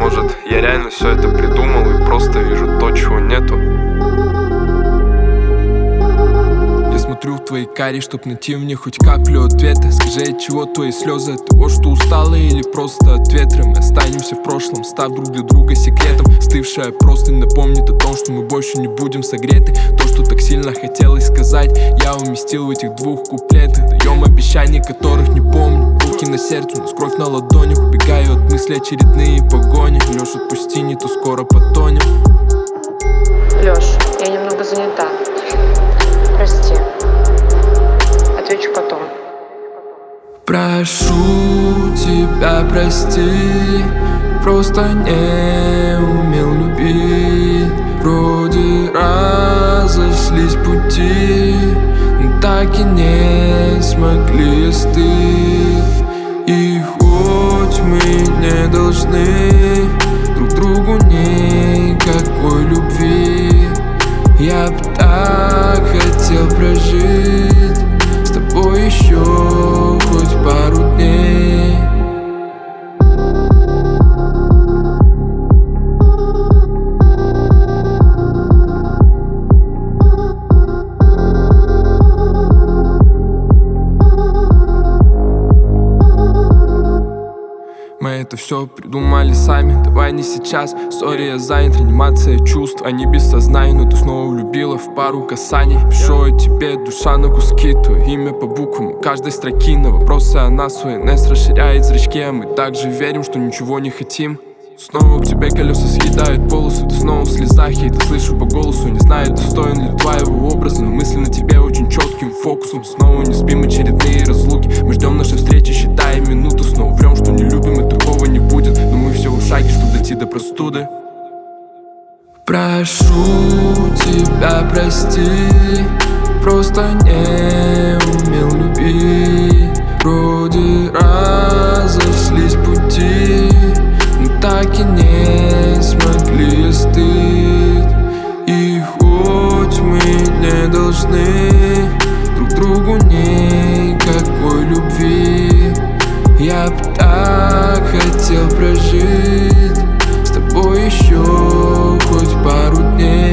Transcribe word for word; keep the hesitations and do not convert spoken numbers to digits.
Может, я реально все это придумал и просто вижу то, чего нету. Смотрю в твои кари, чтоб найти в них хоть каплю ответа. Скажи, от чего твои слезы? От того, что устала или просто от ветра? Мы останемся в прошлом, став друг для друга секретом. Стывшая простынь напомнит о том, что мы больше не будем согреты. То, что так сильно хотелось сказать, я уместил в этих двух куплетах. Даем обещания, которых не помню. Руки на сердце, у нас кровь на ладонях. Убегаю от мысли очередные погони. Лёш, отпусти, не то скоро потонем. Лёш, я немного занята. Прости. Отвечу потом. Прошу тебя, прости, просто не умел любить. Вроде разошлись пути, но так и не смогли остыть. И хоть мы не должны друг другу никакой любви, я б так хотел прожить с тобой еще хоть пару дней. Мы это все придумали сами, давай не сейчас. Сори, я занят, реанимация чувств, они без сознания. Но ты снова влюбила в пару касаний. Пишу о тебе, душа на куски, твое имя по буквам у каждой строки. На вопросы о нас свой эн эс расширяет зрачки, а мы также верим, что ничего не хотим. Снова к тебе колеса съедают полосу, ты снова в слезах, я это слышу по голосу. Не знаю, достоин ли твоего образа, но мысли на тебе очень четким фокусом. Снова не спим, очередные разлуки, мы ждем нашей встречи, считаем минуту. Снова врем, что не любим, и такого не будет, но мы все в шаге, чтобы дойти до простуды. Прошу тебя, прости, просто не умел любить. Вроде разошлись пути, но так и не смогли остыть. И хоть мы не должны друг другу никакой любви, я б так хотел прожить с тобой еще хоть пару дней.